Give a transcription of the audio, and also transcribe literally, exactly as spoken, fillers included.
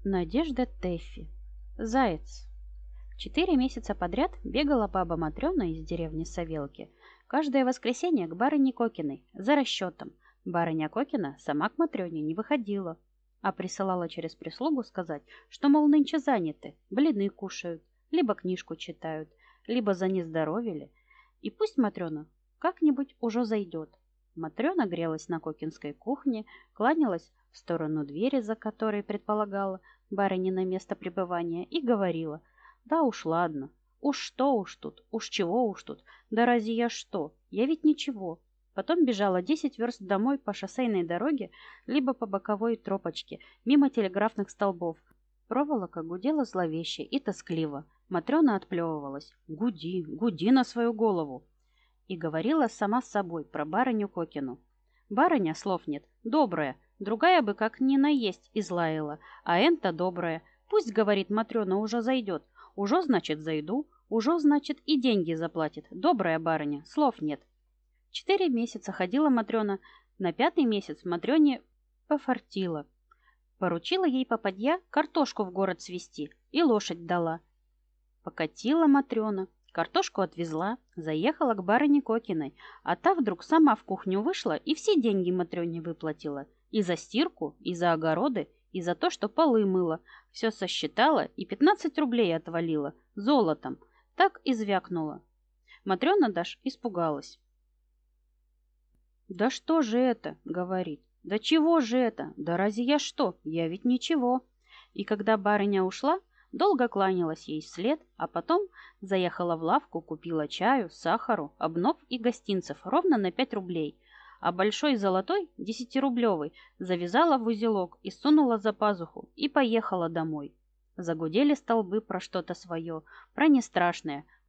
Надежда Тэффи. Заяц. Четыре месяца подряд бегала баба Матрена из деревни Савелки каждое воскресенье к барыне Кокиной за расчетом. Барыня Кокина сама к Матрене не выходила, а присылала через прислугу сказать, что, мол, нынче заняты, блины кушают, либо книжку читают, либо занездоровели, и пусть Матрена как-нибудь уже зайдет. Матрена грелась на Кокинской кухне, кланялась в сторону двери, за которой предполагала барынино место пребывания, и говорила: «Да уж ладно, уж что уж тут, уж чего уж тут, да разве я что, я ведь ничего». Потом бежала десять верст домой по шоссейной дороге, либо по боковой тропочке, мимо телеграфных столбов. Проволока гудела зловеще и тоскливо. Матрена отплевывалась: «Гуди, гуди на свою голову!» И говорила сама с собой про барыню Кокину. Барыня, слов нет, добрая, другая бы как ни наесть излаяла, а энта добрая. Пусть, говорит Матрена, уже зайдет. Уже, значит, зайду, уже, значит, и деньги заплатит. Добрая барыня, слов нет. Четыре месяца ходила Матрена, на пятый месяц Матрене пофартило. Поручила ей попадья картошку в город свезти и лошадь дала. Покатила Матрена, картошку отвезла, заехала к барыне Кокиной, а та вдруг сама в кухню вышла и все деньги Матрене выплатила. И за стирку, и за огороды, и за то, что полы мыла. Все сосчитала и пятнадцать рублей отвалила, золотом. Так и звякнула. Матрена даже испугалась. «Да что же это?» — говорит. «Да чего же это? Да разве я что? Я ведь ничего». И когда барыня ушла, долго кланялась ей вслед, а потом заехала в лавку, купила чаю, сахару, обнов и гостинцев ровно на пять рублей, а большой золотой, десятирублевый, завязала в узелок и сунула за пазуху и поехала домой. Загудели столбы про что-то свое, про нестрашное,